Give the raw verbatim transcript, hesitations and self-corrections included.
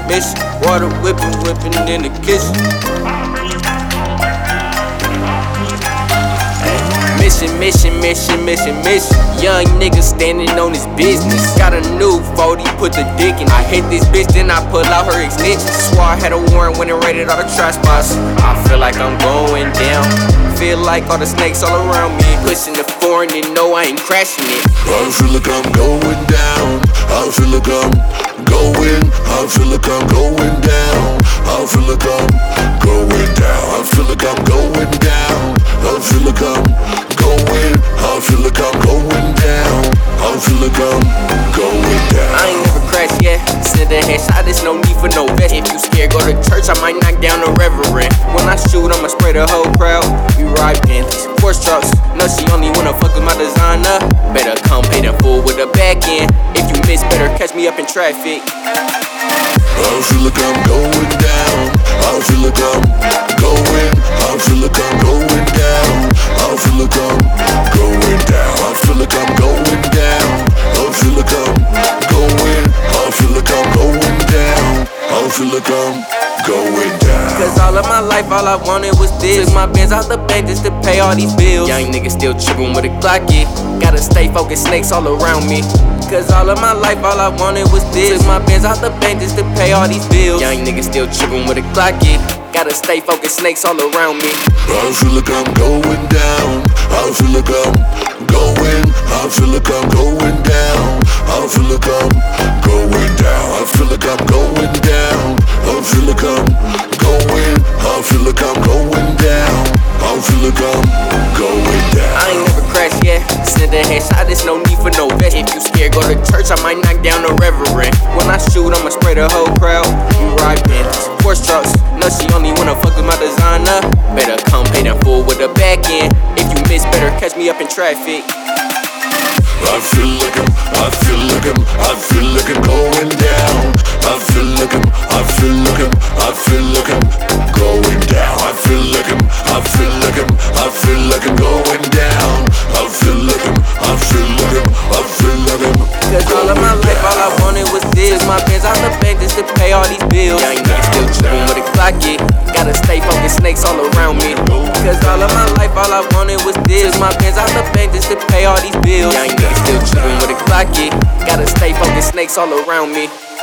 transmission. Water whipping, whipping in the kitchen. Mission, mission, mission, mission, mission. Young nigga standing on his business. Got a new forty, put the dick in. I hit this bitch, then I pull out her extension. Swore I had a warrant when it raided all the trash spots. I feel like I'm going down. Feel like all the snakes all around me. Pushing the foreign and no, I ain't crashing it. I feel like I'm going down. I feel like I'm going. I feel like I'm going down. I feel like I'm going down. I feel like I'm going down. I feel like I'm going. I feel like I'm going down. I feel like I'm going down. I ain't never crashed yet. Send a headshot, there's no need for no vest. If you scared, go to church, I might knock down the reverend. When I shoot, I'ma spray the whole crowd. We ride Bentleys, Porsche trucks. No, she only wanna fuck with my designer. Better come paid in full with the back end. If you miss, better catch me up in traffic. I feel like I'm going down. I feel like I'm going. I feel like I'm going down. I feel like I'm going down. I feel like I'm going down. I feel like I'm going. I feel like I'm going down. I feel like I'm going down. Cause all of my life, all I wanted was this. Took my bands out the bank just to pay all these bills. Young niggas still trippin' with a Glock, yeah. Gotta stay focused, snakes all around me. Cause all of my life, all I wanted was this. Took my bands out the bank just to pay all these bills. Young niggas still trippin' with a Glock, yeah. Gotta stay focused, snakes all around me. I feel like I'm going down. I feel like I'm going. I feel like I'm going down. I feel like I'm going down. I feel like I'm going down. I feel like I'm going. I feel like I'm going down. I feel like I'm going down. I ain't never crashed yet. Send a headshot, there's no need for no vest. If you scared, go to church, I might knock down the reverend. When I shoot, I'ma spray the whole crowd. We ride Bentleys, Porsche trucks. No, she only wanna fuck with my designer. Better come paid in full with the back end. If you miss, better catch me up in traffic. I feel like I'm, I feel like I'm, I feel like I'm going down. I feel like I'm, I feel like I'm, I feel like I'm going down. I feel like I'm, I feel like I'm, I feel like I'm going down. I feel like I'm, I feel like I'm, I feel like I'm. Cause all of my life, all I wanted was this. Took my bands out the bank just to pay all these bills. Young niggas still trippin' with a Glock, yeah. Gotta stay focused, snakes all around me. Cause all of my life, all I wanted was this. Took my bands out the bank just to pay all these bills. Young niggas still trippin' with a Glock, yeah. Gotta stay focused, snakes all around me.